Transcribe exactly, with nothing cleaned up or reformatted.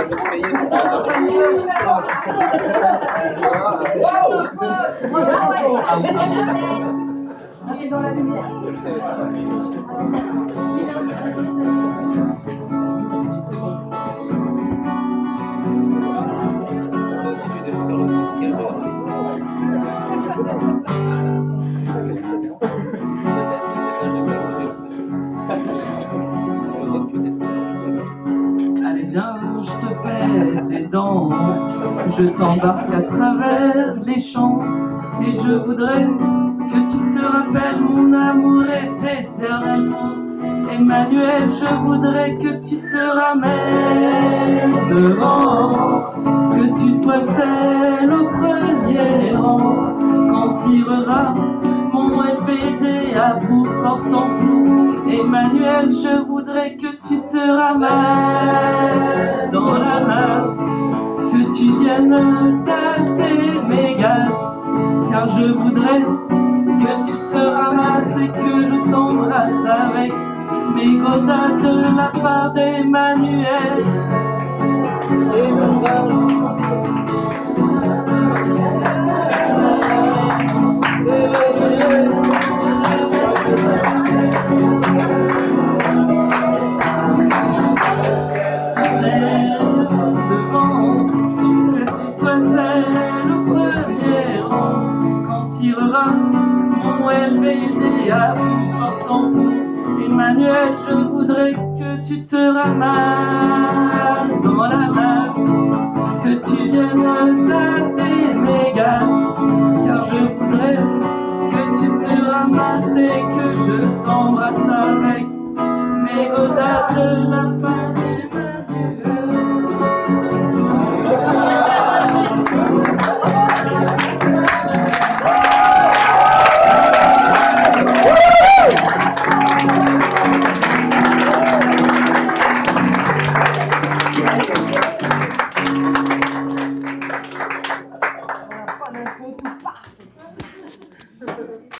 Allez viens, je te pète des dents, je t'embarque à travers les champs, et je voudrais que tu te rappelles mon amour est éternellement. Emmanuel, je voudrais que tu te ramènes devant, que tu sois celle au premier rang, quand tirera mon F B D à bout portant tout. Emmanuel, je voudrais que tu te ramènes dans la masse, que tu viennes tâter mes gaz, car je voudrais que tu te ramasses et que je t'embrasse avec mes godasses de la part d'Emmanuel. Et mon valse. Devant, que tu sois celle au premier rang, quand tirera mon L B D à bout portant tout. Emmanuel, je voudrais que tu te ramasses dans la masse, que tu viennes tâter mes gaz, car je voudrais que tu te ramasses et que je t'embrasse avec mes godasses de lapin.